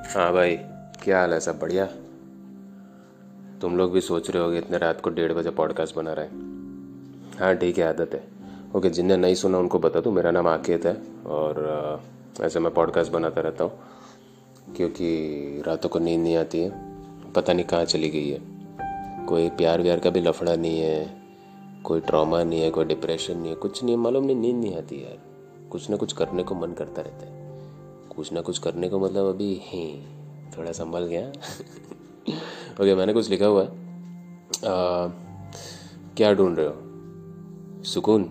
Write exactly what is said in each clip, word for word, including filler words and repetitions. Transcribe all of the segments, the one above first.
हाँ भाई, क्या हाल है? सब बढ़िया? तुम लोग भी सोच रहे होगे इतने रात को डेढ़ बजे पॉडकास्ट बना रहे हैं। हाँ ठीक है, आदत है। ओके, जिनने नहीं सुना उनको बता दूँ, मेरा नाम आकेत है और अ, ऐसे मैं पॉडकास्ट बनाता रहता हूँ क्योंकि रातों को नींद नहीं आती है। पता नहीं कहाँ चली गई है। कोई प्यार व्यार का भी लफड़ा नहीं है, कोई ट्रॉमा नहीं है, कोई डिप्रेशन नहीं है, कुछ नहीं है। मालूम नहीं, नींद नहीं आती यार। कुछ ना कुछ करने को मन करता रहता है। कुछ ना कुछ करने को मतलब अभी ही थोड़ा संभल गया। ओके, मैंने कुछ लिखा हुआ है। आ, क्या ढूंढ रहे हो? सुकून?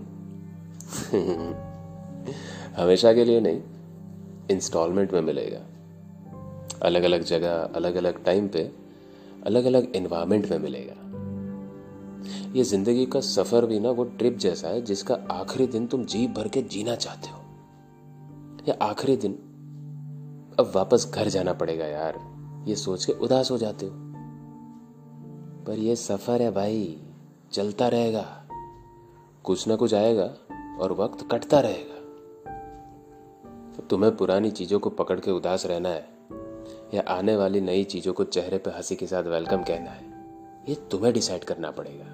हमेशा के लिए नहीं, इंस्टॉलमेंट में मिलेगा। अलग अलग जगह, अलग अलग टाइम पे, अलग अलग एनवायरनमेंट में मिलेगा। ये जिंदगी का सफर भी ना वो ट्रिप जैसा है जिसका आखिरी दिन तुम जी भर के जीना चाहते हो। या आखिरी दिन अब वापस घर जाना पड़ेगा यार, ये सोच के उदास हो जाते हो। पर ये सफर है भाई, चलता रहेगा। कुछ ना कुछ आएगा और वक्त कटता रहेगा। तो तुम्हें पुरानी चीजों को पकड़ के उदास रहना है या आने वाली नई चीजों को चेहरे पे हंसी के साथ वेलकम कहना है, ये तुम्हें डिसाइड करना पड़ेगा।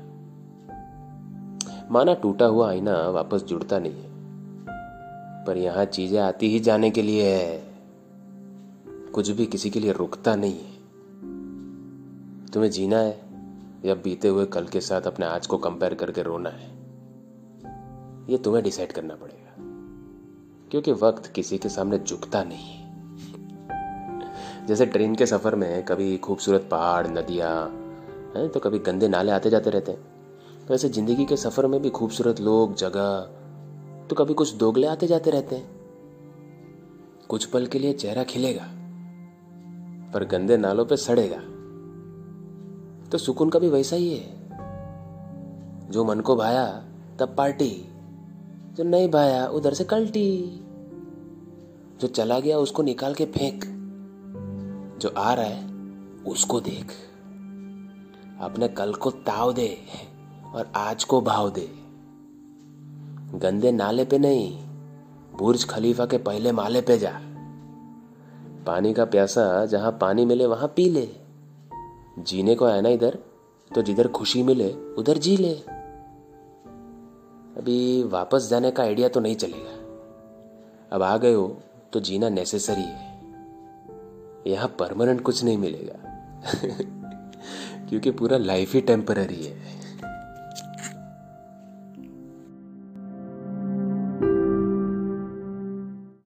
माना टूटा हुआ आईना वापस जुड़ता नहीं है, पर यहां चीजें आती ही जाने के लिए है। कुछ भी किसी के लिए रुकता नहीं है। तुम्हें जीना है या बीते हुए कल के साथ अपने आज को कंपेयर करके रोना है, ये तुम्हें डिसाइड करना पड़ेगा। क्योंकि वक्त किसी के सामने झुकता नहीं है। जैसे ट्रेन के सफर में कभी खूबसूरत पहाड़, नदियां हैं तो कभी गंदे नाले आते जाते रहते हैं, तो ऐसे जिंदगी के सफर में भी खूबसूरत लोग, जगह, तो कभी कुछ दोगले आते जाते रहते हैं। कुछ पल के लिए चेहरा खिलेगा पर गंदे नालों पे सड़ेगा। तो सुकून का भी वैसा ही है। जो मन को भाया तब पार्टी, जो नहीं भाया उधर से कल्टी। जो चला गया उसको निकाल के फेंक, जो आ रहा है उसको देख। अपने कल को ताव दे और आज को भाव दे। गंदे नाले पे नहीं, बुर्ज खलीफा के पहले माले पे जा। पानी का प्यासा जहां पानी मिले वहां पी ले। जीने को आया ना इधर, तो जिधर खुशी मिले उधर जी ले। अभी वापस जाने का आइडिया तो नहीं चलेगा। अब आ गए हो तो जीना नेसेसरी है। यहां परमानेंट कुछ नहीं मिलेगा। क्योंकि पूरा लाइफ ही टेम्पररी है।